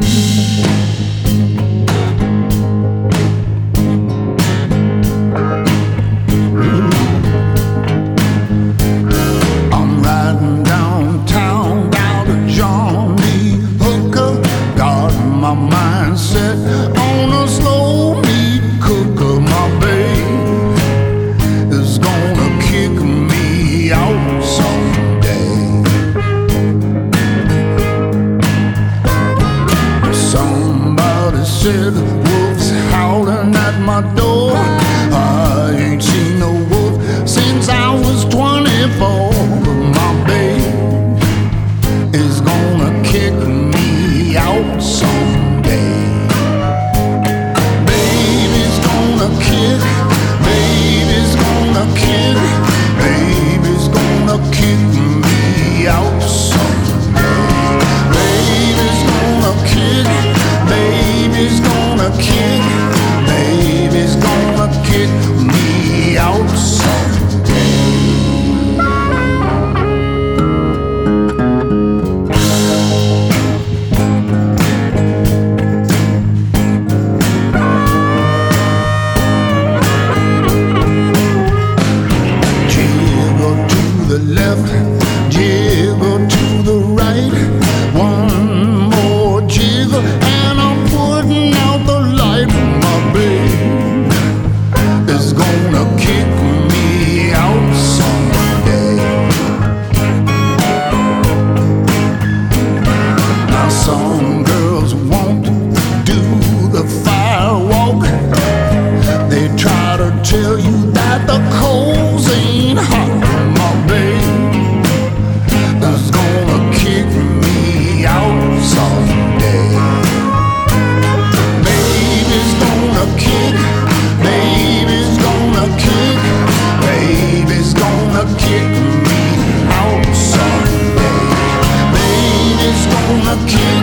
I'm riding downtown down to Johnny Hooker. Got my mind set on a slow meat cooker. My babe is gonna kick me out someday. Somebody said the wolf's howling at my door. I ain't seen no wolf since I was 24. But my babe is gonna kick me out someday. Baby's gonna kick, baby's gonna kick, baby's gonna kick me out someday. Baby's gonna kick, baby's gonna kick, baby's gonna kick me out someday. Jiggle to the left, jiggle to the right. One more jiggle and I'm putting out the light. My babe is gonna kick me out someday. Now some girls won't do the firewalk. They try to tell you that the coals ain't hot. My babe is gonna kick me out someday. Baby's gonna kick, baby's gonna kick, baby's gonna kick me out someday. Baby's gonna kick.